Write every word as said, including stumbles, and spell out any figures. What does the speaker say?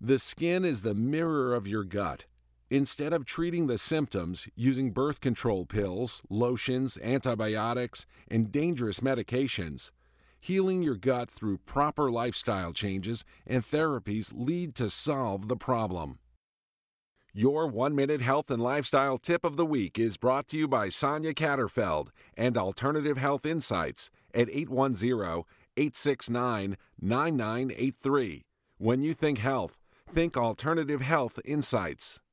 The skin is the mirror of your gut. Instead of treating the symptoms using birth control pills, lotions, antibiotics, and dangerous medications, healing your gut through proper lifestyle changes and therapies lead to solve the problem. Your one-minute health and lifestyle tip of the week is brought to you by Sonia Catterfeld and Alternative Health Insights at eight one zero, eight six nine, nine nine eight three. When you think health, think Alternative Health Insights.